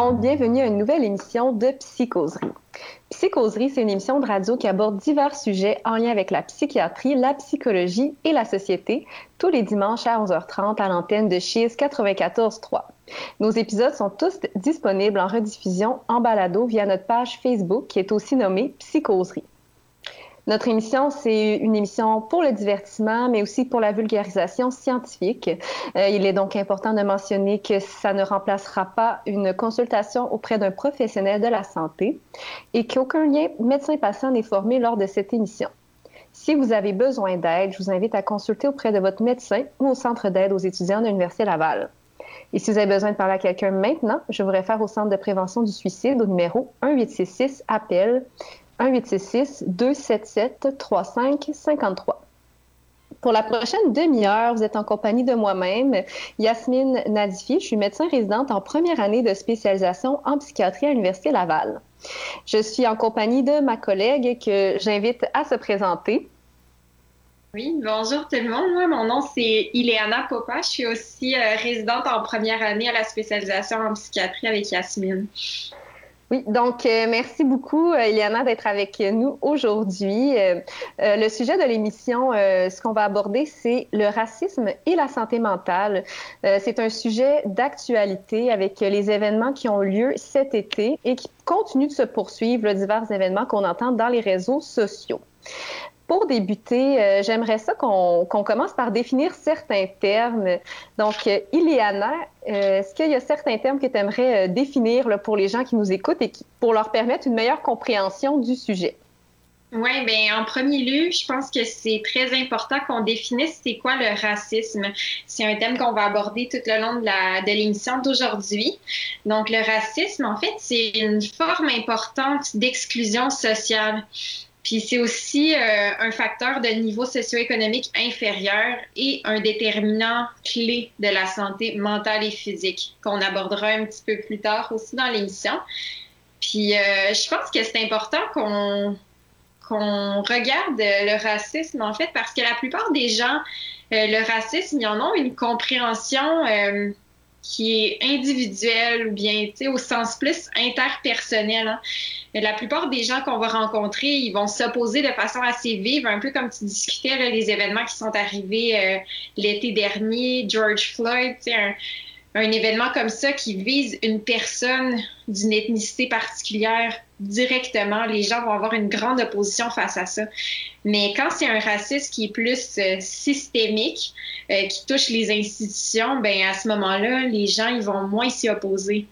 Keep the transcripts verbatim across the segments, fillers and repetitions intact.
monde, bienvenue à une nouvelle émission de Psychoserie. Psychoserie, c'est une émission de radio qui aborde divers sujets en lien avec la psychiatrie, la psychologie et la société, tous les dimanches à onze heures trente à l'antenne de Chiz quatre-vingt-quatorze trois. Nos épisodes sont tous disponibles en rediffusion en balado via notre page Facebook qui est aussi nommée Psychoserie. Notre émission, c'est une émission pour le divertissement, mais aussi pour la vulgarisation scientifique. Euh, il est donc important de mentionner que ça ne remplacera pas une consultation auprès d'un professionnel de la santé et qu'aucun lien médecin-patient n'est formé lors de cette émission. Si vous avez besoin d'aide, je vous invite à consulter auprès de votre médecin ou au Centre d'aide aux étudiants de l'Université Laval. Et si vous avez besoin de parler à quelqu'un maintenant, je vous réfère au Centre de prévention du suicide au numéro un huit six six appel un huit six six deux sept sept trois cinq cinq trois. Pour la prochaine demi-heure, vous êtes en compagnie de moi-même, Yasmine Nadifi. Je suis médecin résidente en première année de spécialisation en psychiatrie à l'Université Laval. Je suis en compagnie de ma collègue que j'invite à se présenter. Oui, bonjour tout le monde. Moi, mon nom, c'est Ileana Popa. Je suis aussi euh, résidente en première année à la spécialisation en psychiatrie avec Yasmine. Oui, donc euh, merci beaucoup, euh, Ileana, d'être avec nous aujourd'hui. Euh, euh, le sujet de l'émission, euh, ce qu'on va aborder, c'est le racisme et la santé mentale. Euh, c'est un sujet d'actualité avec les événements qui ont lieu cet été et qui continuent de se poursuivre, là, divers événements qu'on entend dans les réseaux sociaux. Pour débuter, euh, j'aimerais ça qu'on, qu'on commence par définir certains termes. Donc, euh, Ileana, euh, est-ce qu'il y a certains termes que tu aimerais euh, définir là, pour les gens qui nous écoutent et qui, pour leur permettre une meilleure compréhension du sujet? Oui, bien, en premier lieu, je pense que c'est très important qu'on définisse c'est quoi le racisme. C'est un thème qu'on va aborder tout le long de, la, de l'émission d'aujourd'hui. Donc, le racisme, en fait, c'est une forme importante d'exclusion sociale. Puis c'est aussi euh, un facteur de niveau socio-économique inférieur et un déterminant clé de la santé mentale et physique, qu'on abordera un petit peu plus tard aussi dans l'émission. Puis euh, je pense que c'est important qu'on, qu'on regarde le racisme, en fait, parce que la plupart des gens, euh, le racisme, ils en ont une compréhension euh, qui est individuelle ou bien, tu sais, au sens plus interpersonnel, hein. La plupart des gens qu'on va rencontrer, ils vont s'opposer de façon assez vive, un peu comme tu discutais, là, les événements qui sont arrivés euh, l'été dernier, George Floyd, tu sais, un, un événement comme ça qui vise une personne d'une ethnicité particulière directement. Les gens vont avoir une grande opposition face à ça. Mais quand c'est un racisme qui est plus euh, systémique, euh, qui touche les institutions, ben à ce moment-là, les gens ils vont moins s'y opposer.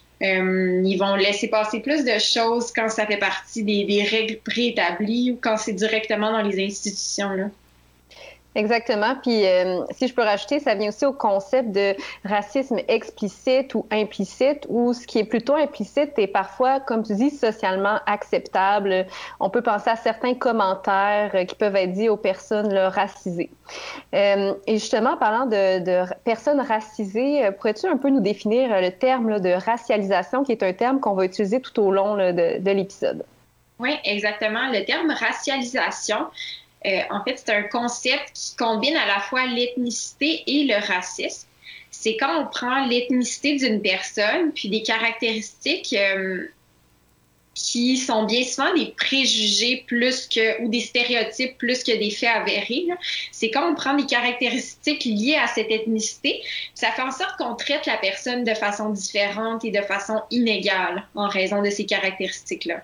Euh, ils vont laisser passer plus de choses quand ça fait partie des, des règles préétablies ou quand c'est directement dans les institutions, là. Exactement. Puis, euh, si je peux rajouter, ça vient aussi au concept de racisme explicite ou implicite, où ce qui est plutôt implicite est parfois, comme tu dis, socialement acceptable. On peut penser à certains commentaires qui peuvent être dits aux personnes là, racisées. Euh, et justement, en parlant de, de personnes racisées, pourrais-tu un peu nous définir le terme là, de racialisation, qui est un terme qu'on va utiliser tout au long là, de, de l'épisode? Oui, exactement. Le terme racialisation, Euh, en fait, c'est un concept qui combine à la fois l'ethnicité et le racisme. C'est quand on prend l'ethnicité d'une personne, puis des caractéristiques euh, qui sont bien souvent des préjugés plus que, ou des stéréotypes plus que des faits avérés, là. C'est quand on prend des caractéristiques liées à cette ethnicité, ça fait en sorte qu'on traite la personne de façon différente et de façon inégale en raison de ces caractéristiques-là.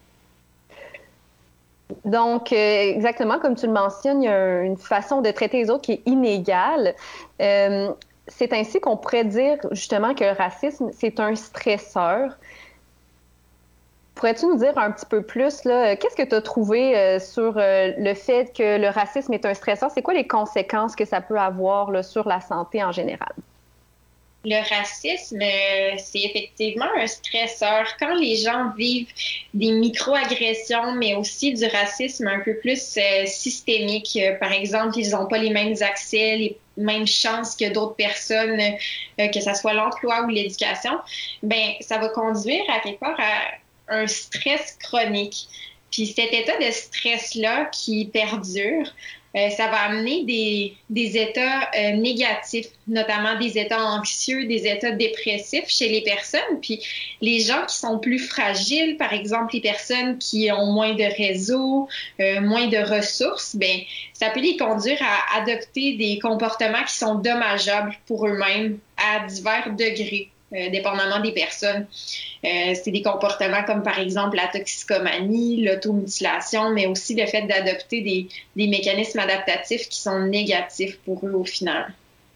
Donc, euh, exactement comme tu le mentionnes, il y a une façon de traiter les autres qui est inégale. Euh, c'est ainsi qu'on pourrait dire justement que le racisme, c'est un stresseur. Pourrais-tu nous dire un petit peu plus, là, qu'est-ce que tu as trouvé euh, sur euh, le fait que le racisme est un stresseur? C'est quoi les conséquences que ça peut avoir là, sur la santé en général? Le racisme, euh, c'est effectivement un stresseur. Quand les gens vivent des micro-agressions, mais aussi du racisme un peu plus euh, systémique, euh, par exemple, ils n'ont pas les mêmes accès, les mêmes chances que d'autres personnes, euh, que ce soit l'emploi ou l'éducation, ben ça va conduire à quelque part à un stress chronique. Puis cet état de stress-là qui perdure, Euh, ça va amener des, des états euh, négatifs, notamment des états anxieux, des états dépressifs chez les personnes. Puis les gens qui sont plus fragiles, par exemple les personnes qui ont moins de réseau, euh, moins de ressources, ben ça peut les conduire à adopter des comportements qui sont dommageables pour eux-mêmes à divers degrés. Euh, dépendamment des personnes. Euh, c'est des comportements comme par exemple la toxicomanie, l'automutilation, mais aussi le fait d'adopter des, des mécanismes adaptatifs qui sont négatifs pour eux au final.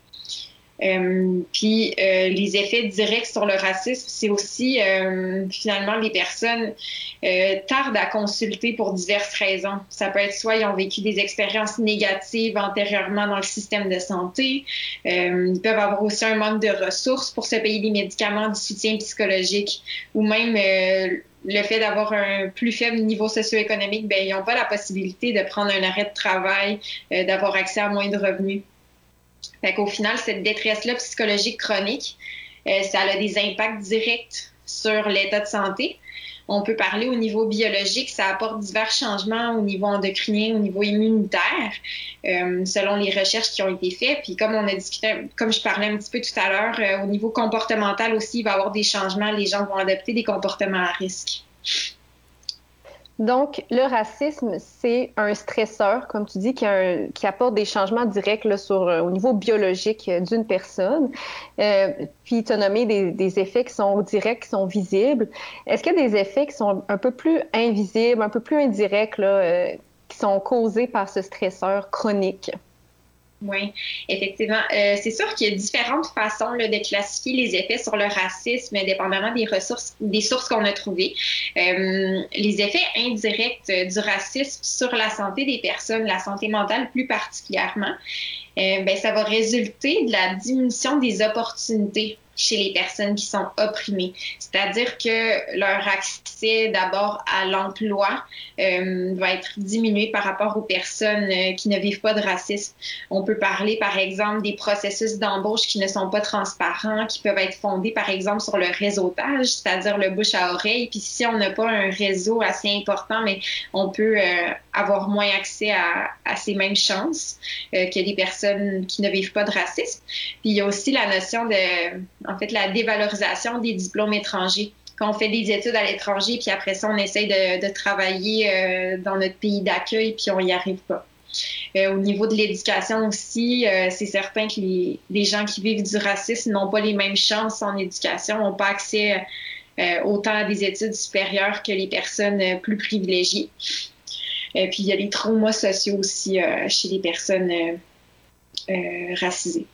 Euh, puis euh, les effets directs sur le racisme, c'est aussi euh, finalement les personnes euh, tardent à consulter pour diverses raisons. Ça peut être soit ils ont vécu des expériences négatives antérieurement dans le système de santé, euh, ils peuvent avoir aussi un manque de ressources pour se payer des médicaments, du soutien psychologique, ou même euh, le fait d'avoir un plus faible niveau socio-économique, ben ils n'ont pas la possibilité de prendre un arrêt de travail, euh, d'avoir accès à moins de revenus. Fait qu'au final, cette détresse-là psychologique chronique, euh, ça a des impacts directs sur l'état de santé. On peut parler au niveau biologique, ça apporte divers changements au niveau endocrinien, au niveau immunitaire, euh, selon les recherches qui ont été faites. Puis comme on a discuté, comme je parlais un petit peu tout à l'heure, euh, au niveau comportemental aussi, il va y avoir des changements. Les gens vont adopter des comportements à risque. Donc, le racisme, c'est un stresseur, comme tu dis, qui, a un, qui apporte des changements directs là, sur, au niveau biologique d'une personne. Euh, puis, tu as nommé des, des effets qui sont directs, qui sont visibles. Est-ce qu'il y a des effets qui sont un peu plus invisibles, un peu plus indirects, là, euh, qui sont causés par ce stresseur chronique? Oui, effectivement. Euh, c'est sûr qu'il y a différentes façons là, de classifier les effets sur le racisme, dépendamment des ressources, des sources qu'on a trouvées. Euh, les effets indirects du racisme sur la santé des personnes, la santé mentale plus particulièrement, euh, ben, ça va résulter de la diminution des opportunités chez les personnes qui sont opprimées. C'est-à-dire que leur accès d'abord à l'emploi euh, va être diminué par rapport aux personnes euh, qui ne vivent pas de racisme. On peut parler, par exemple, des processus d'embauche qui ne sont pas transparents, qui peuvent être fondés, par exemple, sur le réseautage, c'est-à-dire le bouche à oreille. Puis si on n'a pas un réseau assez important, mais on peut euh, avoir moins accès à, à ces mêmes chances euh, que des personnes qui ne vivent pas de racisme. Puis il y a aussi la notion de en fait, la dévalorisation des diplômes étrangers. Quand on fait des études à l'étranger, puis après ça, on essaye de, de travailler euh, dans notre pays d'accueil, puis on n'y arrive pas. Euh, au niveau de l'éducation aussi, euh, c'est certain que les, les gens qui vivent du racisme n'ont pas les mêmes chances en éducation, n'ont pas accès euh, autant à des études supérieures que les personnes euh, plus privilégiées. Euh, puis il y a les traumas sociaux aussi euh, chez les personnes euh, euh, racisées.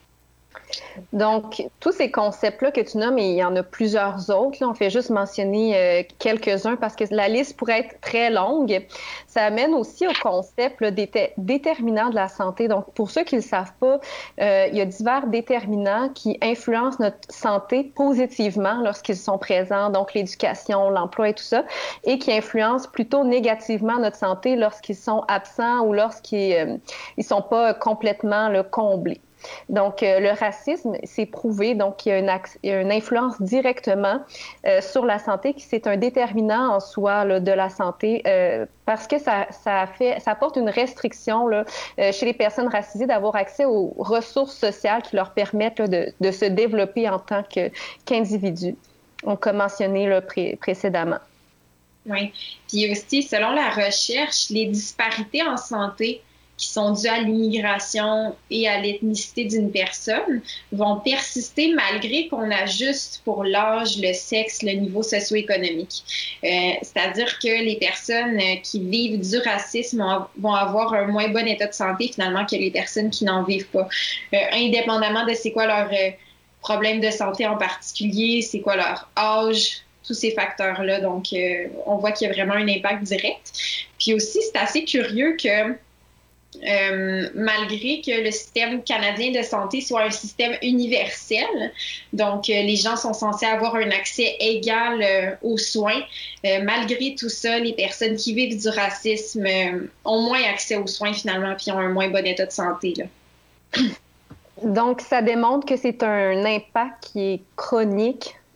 Donc, tous ces concepts-là que tu nommes, et il y en a plusieurs autres, là, on fait juste mentionner euh, quelques-uns parce que la liste pourrait être très longue. Ça amène aussi au concept là, des déterminants de la santé. Donc, pour ceux qui ne le savent pas, euh, il y a divers déterminants qui influencent notre santé positivement lorsqu'ils sont présents, donc l'éducation, l'emploi et tout ça, et qui influencent plutôt négativement notre santé lorsqu'ils sont absents ou lorsqu'ils ne euh, sont pas complètement là, comblés. Donc, euh, le racisme, c'est prouvé, donc il y a une, il y a une influence directement euh, sur la santé, qui c'est un déterminant en soi là, de la santé, euh, parce que ça, ça, fait, ça apporte une restriction là, euh, chez les personnes racisées d'avoir accès aux ressources sociales qui leur permettent là, de, de se développer en tant que, qu'individus, on a mentionné là, pré- précédemment. Oui, puis aussi, selon la recherche, les disparités en santé qui sont dues à l'immigration et à l'ethnicité d'une personne vont persister malgré qu'on ajuste pour l'âge, le sexe, le niveau socio-économique. Euh, c'est-à-dire que les personnes qui vivent du racisme vont avoir un moins bon état de santé finalement que les personnes qui n'en vivent pas, euh, indépendamment de c'est quoi leur euh, problème de santé en particulier, c'est quoi leur âge, tous ces facteurs-là. Donc, euh, on voit qu'il y a vraiment un impact direct. Puis aussi, c'est assez curieux que Euh, malgré que le système canadien de santé soit un système universel, donc euh, les gens sont censés avoir un accès égal euh, aux soins, euh, malgré tout ça, les personnes qui vivent du racisme euh, ont moins accès aux soins finalement, puis ont un moins bon état de santé, là. Donc, ça démontre que c'est un impact qui est chronique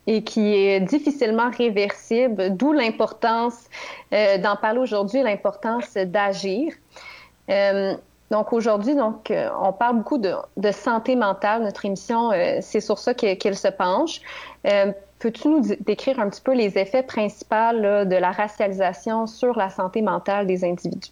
et qui est difficilement réversible, d'où l'importance euh, d'en parler aujourd'hui, l'importance d'agir. Euh, donc aujourd'hui, donc, euh, on parle beaucoup de, de santé mentale. Notre émission, euh, c'est sur ça qu'elle, qu'elle se penche. Euh, peux-tu nous décrire un petit peu les effets principaux là, de la racialisation sur la santé mentale des individus?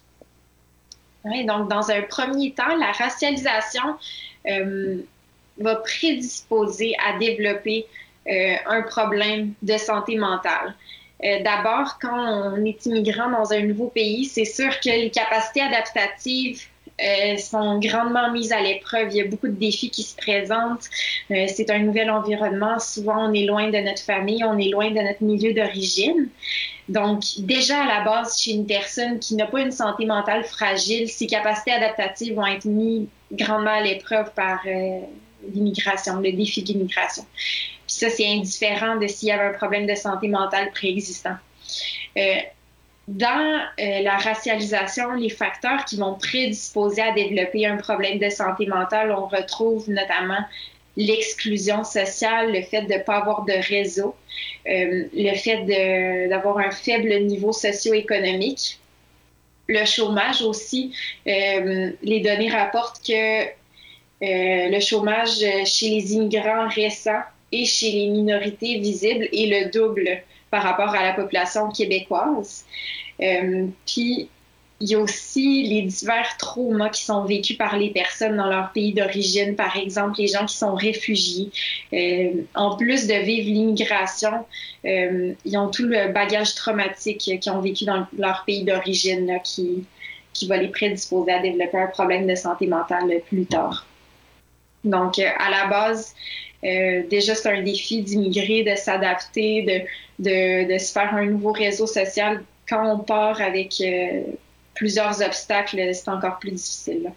Oui, donc dans un premier temps, la racialisation euh, va prédisposer à développer euh, un problème de santé mentale. Euh, d'abord, quand on est immigrant dans un nouveau pays, c'est sûr que les capacités adaptatives euh, sont grandement mises à l'épreuve. Il y a beaucoup de défis qui se présentent. Euh, c'est un nouvel environnement. Souvent, on est loin de notre famille, on est loin de notre milieu d'origine. Donc, déjà à la base, chez une personne qui n'a pas une santé mentale fragile, ses capacités adaptatives vont être mises grandement à l'épreuve par euh, l'immigration, le défi de l'immigration. Puis ça, c'est indifférent de s'il y avait un problème de santé mentale préexistant. Euh, dans euh, la racialisation, les facteurs qui vont prédisposer à développer un problème de santé mentale, on retrouve notamment l'exclusion sociale, le fait de ne pas avoir de réseau, euh, le fait de, d'avoir un faible niveau socio-économique, le chômage aussi. Euh, les données rapportent que euh, le chômage chez les immigrants récents et chez les minorités visibles est le double par rapport à la population québécoise. Euh, puis, il y a aussi les divers traumas qui sont vécus par les personnes dans leur pays d'origine, par exemple les gens qui sont réfugiés. Euh, en plus de vivre l'immigration, euh, ils ont tout le bagage traumatique qu'ils ont vécu dans leur pays d'origine là, qui, qui va les prédisposer à développer un problème de santé mentale plus tard. Donc, euh, à la base, euh, déjà, c'est un défi d'immigrer, de s'adapter, de, de, de se faire un nouveau réseau social. Quand on part avec euh, plusieurs obstacles, c'est encore plus difficile. Là.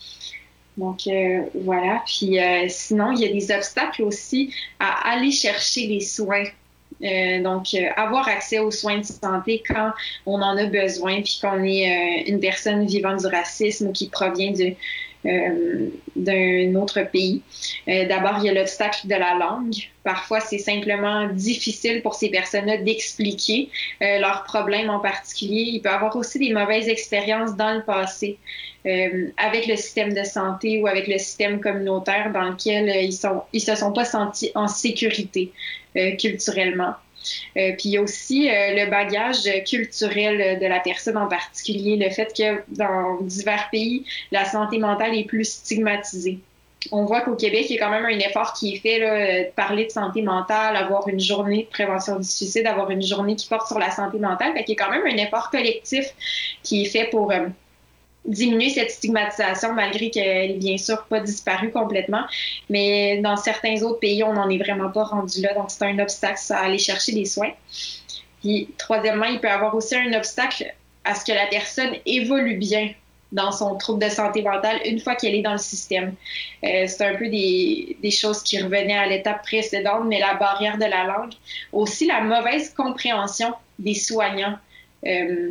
Donc, euh, voilà. Puis, euh, sinon, il y a des obstacles aussi à aller chercher les soins. Euh, donc, euh, avoir accès aux soins de santé quand on en a besoin, puis qu'on est euh, une personne vivant du racisme ou qui provient de, euh, d'un autre pays. Euh, d'abord, il y a l'obstacle de la langue. Parfois, c'est simplement difficile pour ces personnes-là d'expliquer euh, leurs problèmes en particulier. Il peut y avoir aussi des mauvaises expériences dans le passé euh, avec le système de santé ou avec le système communautaire dans lequel euh, ils sont, ils se sont pas sentis en sécurité euh, culturellement. Euh, puis il y a aussi euh, le bagage culturel de la personne en particulier, le fait que dans divers pays, la santé mentale est plus stigmatisée. On voit qu'au Québec, il y a quand même un effort qui est fait, là, de parler de santé mentale, avoir une journée de prévention du suicide, avoir une journée qui porte sur la santé mentale. Fait qu'il y a quand même un effort collectif qui est fait pour euh, diminuer cette stigmatisation, malgré qu'elle est bien sûr pas disparue complètement. Mais dans certains autres pays, on n'en est vraiment pas rendu là. Donc, c'est un obstacle à aller chercher des soins. Puis, troisièmement, il peut y avoir aussi un obstacle à ce que la personne évolue bien dans son trouble de santé mentale une fois qu'elle est dans le système. Euh, c'est un peu des, des choses qui revenaient à l'étape précédente, mais la barrière de la langue. Aussi, la mauvaise compréhension des soignants euh,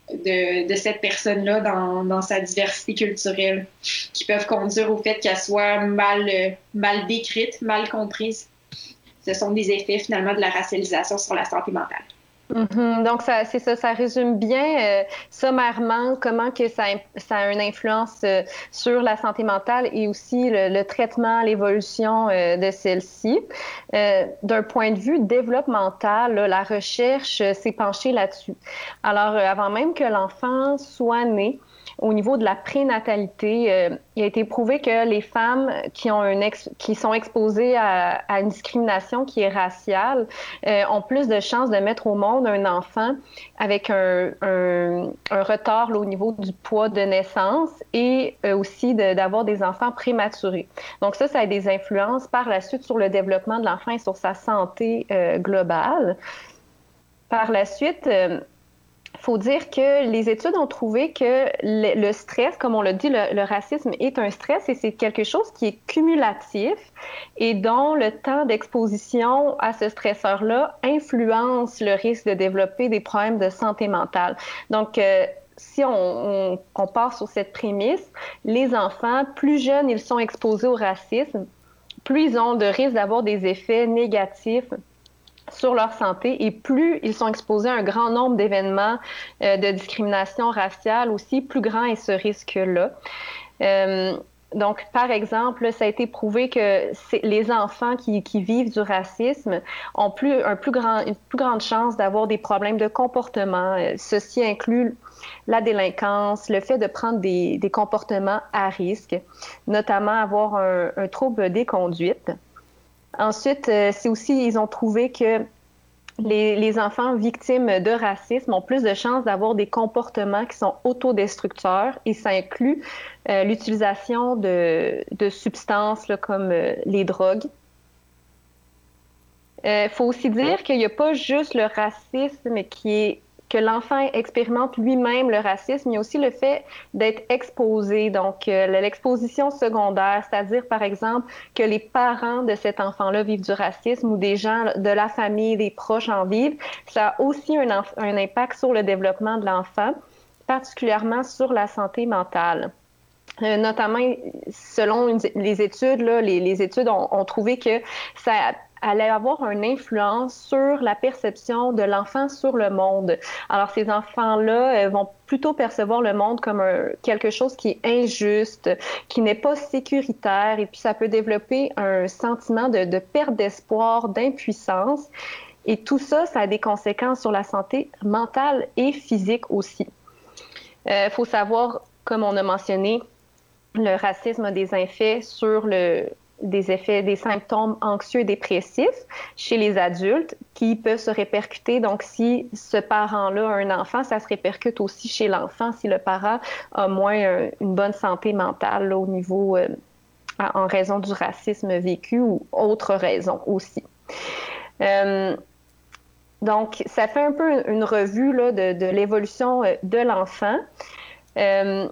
de, de cette personne-là dans, dans sa diversité culturelle, qui peuvent conduire au fait qu'elle soit mal, mal décrite, mal comprise. Ce sont des effets, finalement, de la racialisation sur la santé mentale. Mm-hmm. Donc, ça, c'est ça, ça résume bien euh, sommairement comment que ça, ça a une influence euh, sur la santé mentale et aussi le, le traitement, l'évolution euh, de celle-ci. Euh, d'un point de vue développemental, là, la recherche euh, s'est penchée là-dessus. Alors, euh, avant même que l'enfant soit né, au niveau de la prénatalité, euh, il a été prouvé que les femmes qui ont un ex- qui sont exposées à, à une discrimination qui est raciale euh, ont plus de chances de mettre au monde un enfant avec un, un, un retard là, au niveau du poids de naissance et euh, aussi de, d'avoir des enfants prématurés. Donc ça, ça a des influences par la suite sur le développement de l'enfant et sur sa santé euh, globale. Par la suite, euh, il faut dire que les études ont trouvé que le, le stress, comme on l'a dit, le, le racisme est un stress et c'est quelque chose qui est cumulatif et dont le temps d'exposition à ce stresseur-là influence le risque de développer des problèmes de santé mentale. Donc, euh, si on, on, on part sur cette prémisse, les enfants, plus jeunes ils sont exposés au racisme, plus ils ont de risque d'avoir des effets négatifs sur leur santé, et plus ils sont exposés à un grand nombre d'événements euh, de discrimination raciale aussi, plus grand est ce risque-là. Euh, donc, par exemple, ça a été prouvé que les enfants qui, qui vivent du racisme ont plus, un plus grand, une plus grande chance d'avoir des problèmes de comportement. Ceci inclut la délinquance, le fait de prendre des, des comportements à risque, notamment avoir un, un trouble des conduites. Ensuite, c'est aussi, ils ont trouvé que les, les enfants victimes de racisme ont plus de chances d'avoir des comportements qui sont autodestructeurs, et ça inclut euh, l'utilisation de, de substances là, comme euh, les drogues. Il euh, faut aussi dire qu'il n'y a pas juste le racisme qui est que l'enfant expérimente lui-même le racisme, il y a aussi le fait d'être exposé, donc euh, l'exposition secondaire, c'est-à-dire par exemple que les parents de cet enfant-là vivent du racisme ou des gens de la famille, des proches en vivent, ça a aussi un, un impact sur le développement de l'enfant, particulièrement sur la santé mentale. Euh, notamment, selon une, les études, là, les, les études ont, ont trouvé que ça allait avoir une influence sur la perception de l'enfant sur le monde. Alors, ces enfants-là euh, vont plutôt percevoir le monde comme un, quelque chose qui est injuste, qui n'est pas sécuritaire, et puis ça peut développer un sentiment de, de perte d'espoir, d'impuissance. Et tout ça, ça a des conséquences sur la santé mentale et physique aussi. Il euh, faut savoir, comme on a mentionné, le racisme a des effets sur le, des effets, des symptômes anxieux et dépressifs chez les adultes qui peuvent se répercuter. Donc, si ce parent-là a un enfant, ça se répercute aussi chez l'enfant si le parent a moins euh, une bonne santé mentale là, au niveau, euh, en raison du racisme vécu ou autre raison aussi. Euh, donc, ça fait un peu une revue là, de, de l'évolution de l'enfant. Euh,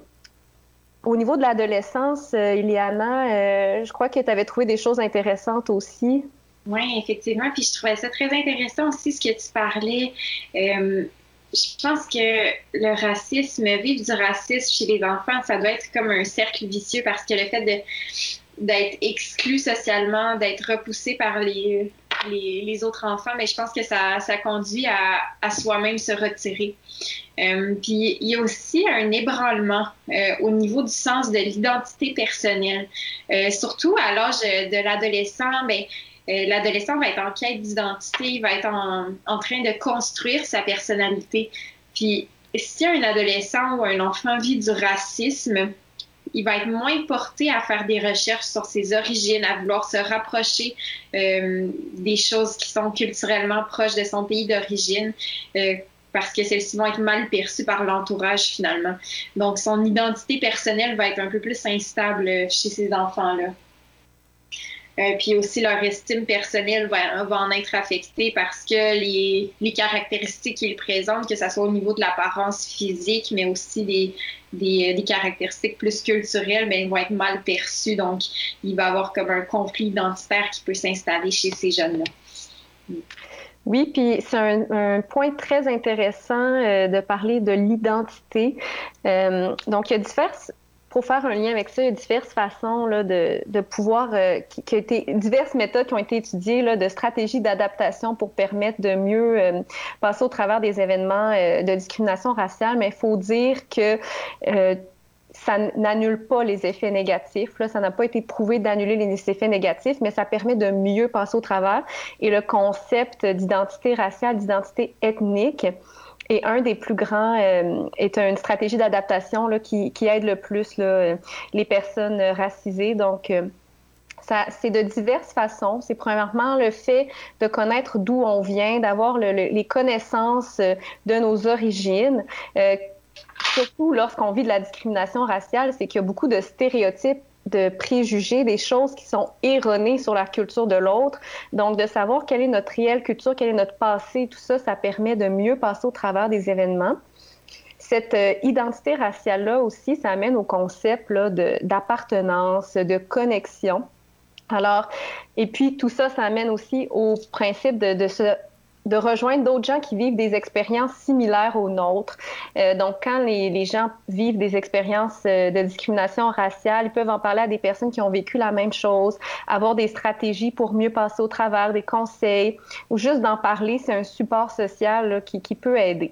Au niveau de l'adolescence, euh, Iliana, euh, je crois que tu avais trouvé des choses intéressantes aussi. Oui, effectivement. Puis je trouvais ça très intéressant aussi ce que tu parlais. Euh, je pense que le racisme, vivre du racisme chez les enfants, ça doit être comme un cercle vicieux parce que le fait de, d'être exclu socialement, d'être repoussé par les, les, les autres enfants, mais je pense que ça, ça conduit à, à soi-même se retirer. Euh, puis il y a aussi un ébranlement euh, au niveau du sens de l'identité personnelle. Euh, surtout à l'âge de l'adolescent, ben, euh, l'adolescent va être en quête d'identité, il va être en, en train de construire sa personnalité. Puis si un adolescent ou un enfant vit du racisme, il va être moins porté à faire des recherches sur ses origines, à vouloir se rapprocher euh, des choses qui sont culturellement proches de son pays d'origine. Euh, parce que celles-ci vont être mal perçues par l'entourage, finalement. Donc, son identité personnelle va être un peu plus instable chez ces enfants-là. Euh, puis aussi, leur estime personnelle va, va en être affectée parce que les, les caractéristiques qu'ils présentent, que ce soit au niveau de l'apparence physique, mais aussi des, des, des caractéristiques plus culturelles, bien, vont être mal perçues. Donc, il va y avoir comme un conflit identitaire qui peut s'installer chez ces jeunes-là. Oui, puis c'est un, un point très intéressant euh, de parler de l'identité. Euh, donc, il y a diverses, pour faire un lien avec ça, il y a diverses façons là, de, de pouvoir, euh, qui, qui a été, diverses méthodes qui ont été étudiées là, de stratégies d'adaptation pour permettre de mieux euh, passer au travers des événements euh, de discrimination raciale. Mais il faut dire que euh, ça n'annule pas les effets négatifs. Là, ça n'a pas été prouvé d'annuler les effets négatifs, mais ça permet de mieux passer au travers. Et le concept d'identité raciale, d'identité ethnique, est un des plus grands, euh, est une stratégie d'adaptation là, qui, qui aide le plus là, les personnes racisées. Donc, euh, ça, c'est de diverses façons. C'est premièrement le fait de connaître d'où on vient, d'avoir le, le, les connaissances de nos origines. Euh, Surtout lorsqu'on vit de la discrimination raciale, c'est qu'il y a beaucoup de stéréotypes, de préjugés, des choses qui sont erronées sur la culture de l'autre. Donc, de savoir quelle est notre réelle culture, quel est notre passé, tout ça, ça permet de mieux passer au travers des événements. Cette euh, identité raciale-là aussi, ça amène au concept là, de, d'appartenance, de connexion. Alors, et puis tout ça, ça amène aussi au principe de, de se de rejoindre d'autres gens qui vivent des expériences similaires aux nôtres. Euh, donc, quand les, les gens vivent des expériences euh, de discrimination raciale, ils peuvent en parler à des personnes qui ont vécu la même chose, avoir des stratégies pour mieux passer au travers, des conseils, ou juste d'en parler, c'est un support social là, qui, qui peut aider.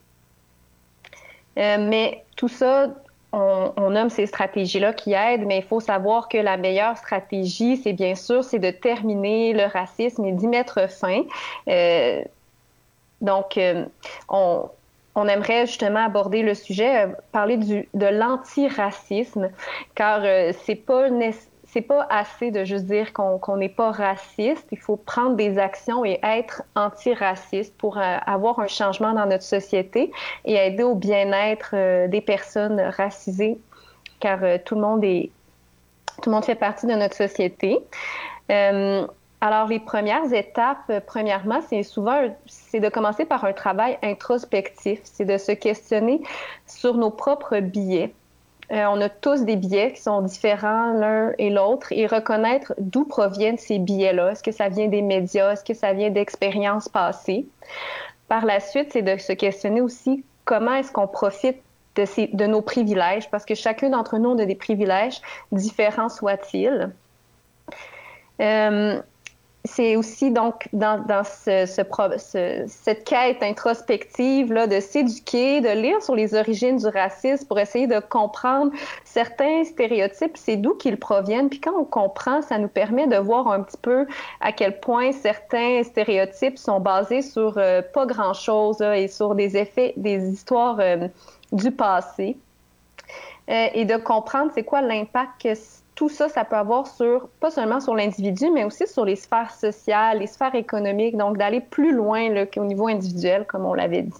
Euh, mais tout ça, on, on nomme ces stratégies-là qui aident, mais il faut savoir que la meilleure stratégie, c'est bien sûr, c'est de terminer le racisme et d'y mettre fin. Euh, donc, euh, on, on aimerait justement aborder le sujet, euh, parler du, de l'antiracisme, car euh, c'est pas nécessaire. C'est pas assez de juste dire qu'on qu'on n'est pas raciste. Il faut prendre des actions et être antiraciste pour euh, avoir un changement dans notre société et aider au bien-être euh, des personnes racisées, car euh, tout le monde est, tout le monde fait partie de notre société. Euh, alors, les premières étapes, euh, premièrement, c'est souvent, c'est de commencer par un travail introspectif. C'est de se questionner sur nos propres biais. Euh, on a tous des biais qui sont différents l'un et l'autre et reconnaître d'où proviennent ces biais-là. Est-ce que ça vient des médias? Est-ce que ça vient d'expériences passées? Par la suite, c'est de se questionner aussi comment est-ce qu'on profite de, ces, de nos privilèges, parce que chacun d'entre nous a des privilèges, différents soient-ils. Euh, c'est aussi donc dans, dans ce, ce, ce, cette quête introspective là, de s'éduquer, de lire sur les origines du racisme pour essayer de comprendre certains stéréotypes, c'est d'où qu'ils proviennent. Puis quand on comprend, ça nous permet de voir un petit peu à quel point certains stéréotypes sont basés sur euh, pas grand-chose là, et sur des effets, des histoires euh, du passé. Euh, et de comprendre c'est quoi l'impact que tout ça, ça peut avoir sur, pas seulement sur l'individu, mais aussi sur les sphères sociales, les sphères économiques, donc d'aller plus loin là, qu'au niveau individuel, comme on l'avait dit.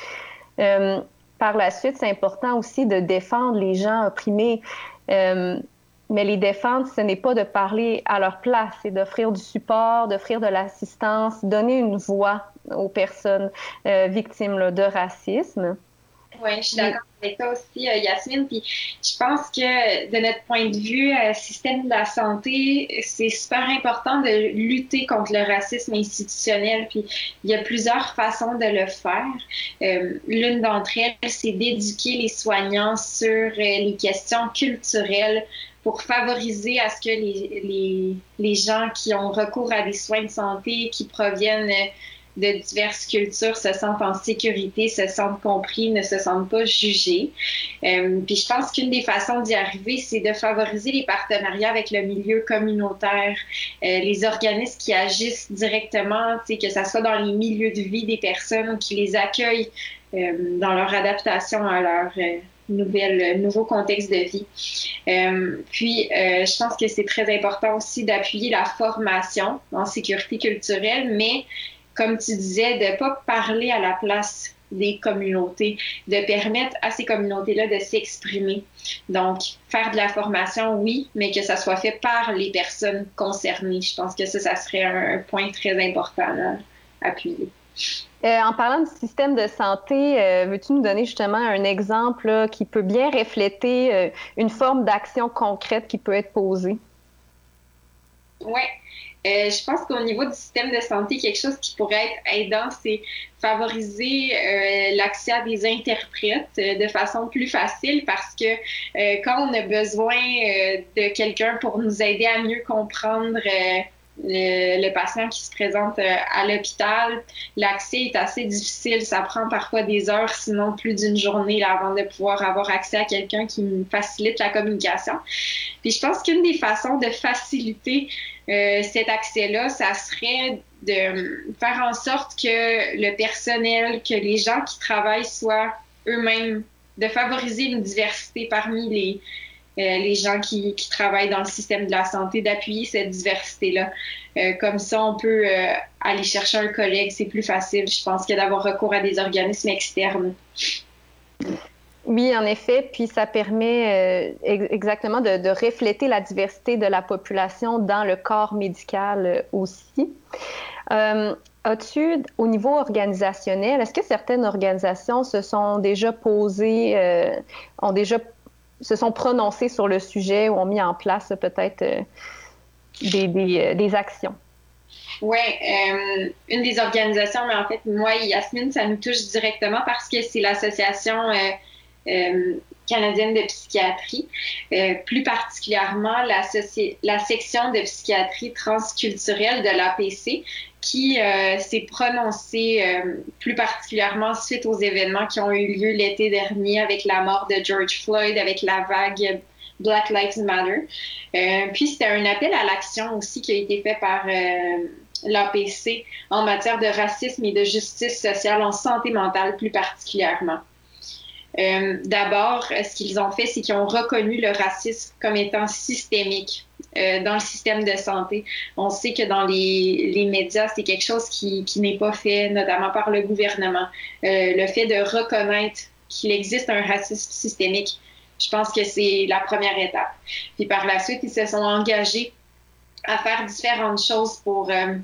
Euh, par la suite, c'est important aussi de défendre les gens opprimés, euh, mais les défendre, ce n'est pas de parler à leur place, c'est d'offrir du support, d'offrir de l'assistance, donner une voix aux personnes euh, victimes là, de racisme. Oui, je suis d'accord avec toi aussi, euh, Yasmine. Puis je pense que de notre point de vue, euh, système de la santé, c'est super important de lutter contre le racisme institutionnel. Puis il y a plusieurs façons de le faire. Euh, l'une d'entre elles, c'est d'éduquer les soignants sur euh, les questions culturelles pour favoriser à ce que les, les, les gens qui ont recours à des soins de santé qui proviennent de diverses cultures se sentent en sécurité, se sentent compris, ne se sentent pas jugés. Euh, puis je pense qu'une des façons d'y arriver, c'est de favoriser les partenariats avec le milieu communautaire, euh, les organismes qui agissent directement, tu sais, que ça soit dans les milieux de vie des personnes, qui les accueillent euh, dans leur adaptation à leur euh, nouvelle, nouveau contexte de vie. Euh, puis, euh, je pense que c'est très important aussi d'appuyer la formation en sécurité culturelle, mais comme tu disais, de ne pas parler à la place des communautés, de permettre à ces communautés-là de s'exprimer. Donc, faire de la formation, oui, mais que ça soit fait par les personnes concernées. Je pense que ça, ça serait un point très important là, à appuyer. Euh, en parlant du système de santé, euh, veux-tu nous donner justement un exemple là, qui peut bien refléter euh, une forme d'action concrète qui peut être posée? Oui. Euh, je pense qu'au niveau du système de santé, quelque chose qui pourrait être aidant, c'est favoriser euh, l'accès à des interprètes euh, de façon plus facile parce que euh, quand on a besoin euh, de quelqu'un pour nous aider à mieux comprendre euh, le, le patient qui se présente euh, à l'hôpital, l'accès est assez difficile. Ça prend parfois des heures, sinon plus d'une journée là, avant de pouvoir avoir accès à quelqu'un qui nous facilite la communication. Puis je pense qu'une des façons de faciliter Euh, cet accès-là, ça serait de faire en sorte que le personnel, que les gens qui travaillent soient eux-mêmes, de favoriser une diversité parmi les, euh, les gens qui, qui travaillent dans le système de la santé, d'appuyer cette diversité-là. Euh, comme ça, on peut euh, aller chercher un collègue, c'est plus facile, je pense, que d'avoir recours à des organismes externes. Oui, en effet, puis ça permet euh, ex- exactement de, de refléter la diversité de la population dans le corps médical euh, aussi. Euh, as-tu, au niveau organisationnel, est-ce que certaines organisations se sont déjà posées, euh, ont déjà, se sont prononcées sur le sujet ou ont mis en place peut-être euh, des, des, des actions? Oui, euh, une des organisations, mais en fait, moi et Yasmine, ça nous touche directement parce que c'est l'Association euh, euh, canadienne de psychiatrie, euh, plus particulièrement la, la section de psychiatrie transculturelle de l'A P C, qui euh, s'est prononcée euh, plus particulièrement suite aux événements qui ont eu lieu l'été dernier avec la mort de George Floyd, avec la vague Black Lives Matter. Euh, puis c'était un appel à l'action aussi qui a été fait par euh, l'A P C en matière de racisme et de justice sociale en santé mentale plus particulièrement. Euh, d'abord, ce qu'ils ont fait, c'est qu'ils ont reconnu le racisme comme étant systémique euh, dans le système de santé. On sait que dans les, les médias, c'est quelque chose qui, qui n'est pas fait, notamment par le gouvernement. Euh, le fait de reconnaître qu'il existe un racisme systémique, je pense que c'est la première étape. Puis par la suite, ils se sont engagés à faire différentes choses pour euh,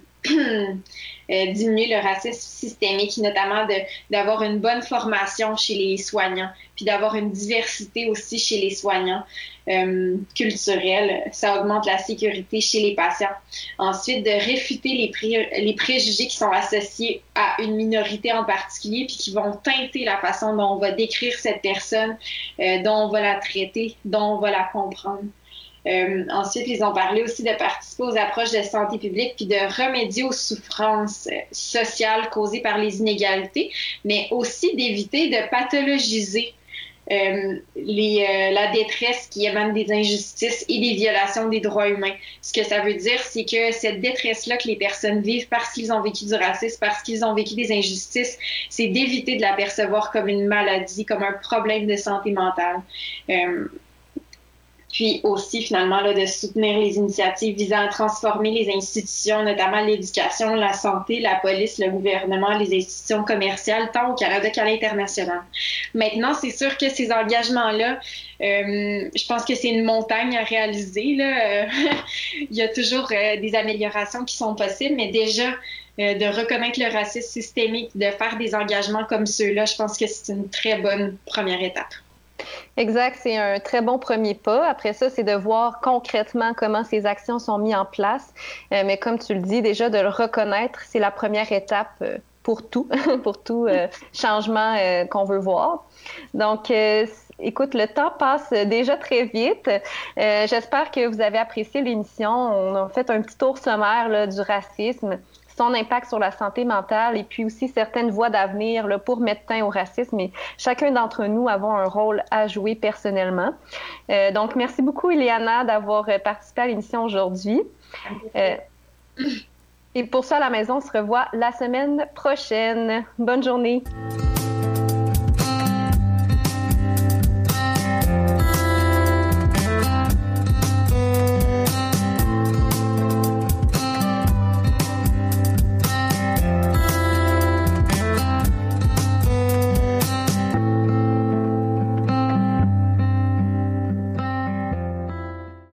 euh, diminuer le racisme systémique, notamment de, d'avoir une bonne formation chez les soignants, puis d'avoir une diversité aussi chez les soignants euh, culturels. Ça augmente la sécurité chez les patients. Ensuite, de réfuter les, pré- les préjugés qui sont associés à une minorité en particulier, puis qui vont teinter la façon dont on va décrire cette personne, euh, dont on va la traiter, dont on va la comprendre. Euh, ensuite, ils ont parlé aussi de participer aux approches de santé publique puis de remédier aux souffrances sociales causées par les inégalités, mais aussi d'éviter de pathologiser euh, les, euh, la détresse qui émane des injustices et des violations des droits humains. Ce que ça veut dire, c'est que cette détresse-là que les personnes vivent parce qu'ils ont vécu du racisme, parce qu'ils ont vécu des injustices, c'est d'éviter de la percevoir comme une maladie, comme un problème de santé mentale. Euh, Puis aussi, finalement, là, de soutenir les initiatives visant à transformer les institutions, notamment l'éducation, la santé, la police, le gouvernement, les institutions commerciales, tant au Canada qu'à l'international. Maintenant, c'est sûr que ces engagements-là, euh, je pense que c'est une montagne à réaliser, là. Il y a toujours euh, des améliorations qui sont possibles, mais déjà, euh, de reconnaître le racisme systémique, de faire des engagements comme ceux-là, je pense que c'est une très bonne première étape. Exact, c'est un très bon premier pas. Après ça, c'est de voir concrètement comment ces actions sont mises en place. Euh, mais comme tu le dis, déjà de le reconnaître, c'est la première étape euh, pour tout, pour tout euh, changement euh, qu'on veut voir. Donc, euh, écoute, le temps passe déjà très vite. Euh, j'espère que vous avez apprécié l'émission. On a fait un petit tour sommaire là, du racisme, son impact sur la santé mentale et puis aussi certaines voies d'avenir là, pour mettre fin au racisme. Et chacun d'entre nous avons un rôle à jouer personnellement. Euh, donc, merci beaucoup, Ileana, d'avoir participé à l'émission aujourd'hui. Euh, et pour ça, à la maison, on se revoit la semaine prochaine. Bonne journée.